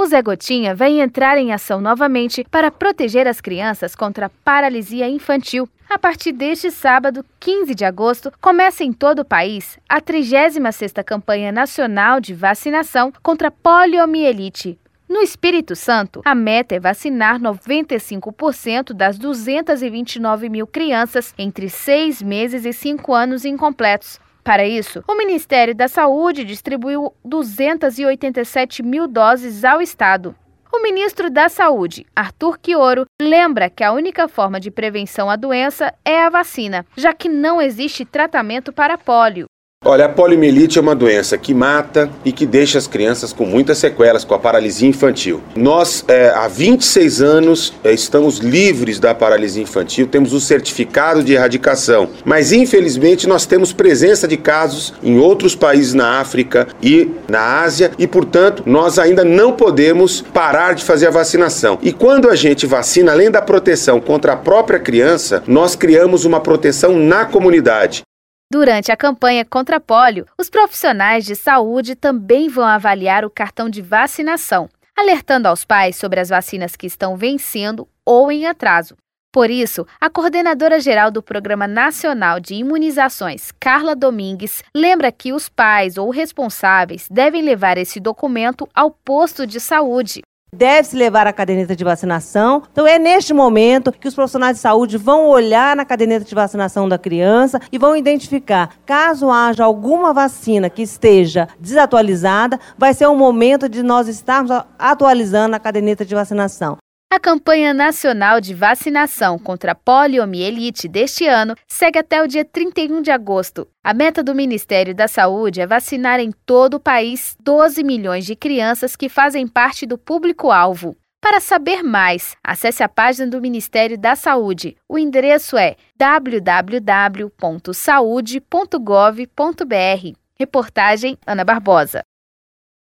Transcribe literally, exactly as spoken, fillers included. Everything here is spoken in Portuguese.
O Zé Gotinha vai entrar em ação novamente para proteger as crianças contra a paralisia infantil. A partir deste sábado, quinze de agosto, começa em todo o país a trigésima sexta Campanha Nacional de Vacinação contra a Poliomielite. No Espírito Santo, a meta é vacinar noventa e cinco por cento das duzentas e vinte e nove mil crianças entre seis meses e cinco anos incompletos. Para isso, o Ministério da Saúde distribuiu duzentas e oitenta e sete mil doses ao Estado. O ministro da Saúde, Arthur Quiorio, lembra que a única forma de prevenção à doença é a vacina, já que não existe tratamento para pólio. Olha, a poliomielite é uma doença que mata e que deixa as crianças com muitas sequelas, com a paralisia infantil. Nós, é, há vinte e seis anos, é, estamos livres da paralisia infantil, temos o certificado de erradicação, mas infelizmente nós temos presença de casos em outros países na África e na Ásia e, portanto, nós ainda não podemos parar de fazer a vacinação. E quando a gente vacina, além da proteção contra a própria criança, nós criamos uma proteção na comunidade. Durante a campanha contra pólio, os profissionais de saúde também vão avaliar o cartão de vacinação, alertando aos pais sobre as vacinas que estão vencendo ou em atraso. Por isso, a coordenadora-geral do Programa Nacional de Imunizações, Carla Domingues, lembra que os pais ou responsáveis devem levar esse documento ao posto de saúde. Deve-se levar a caderneta de vacinação. Então é neste momento que os profissionais de saúde vão olhar na caderneta de vacinação da criança e vão identificar, caso haja alguma vacina que esteja desatualizada, vai ser o momento de nós estarmos atualizando a caderneta de vacinação. A campanha nacional de vacinação contra a poliomielite deste ano segue até o dia trinta e um de agosto. A meta do Ministério da Saúde é vacinar em todo o país doze milhões de crianças que fazem parte do público-alvo. Para saber mais, acesse a página do Ministério da Saúde. O endereço é w w w ponto saude ponto gov ponto b r. Reportagem Ana Barbosa.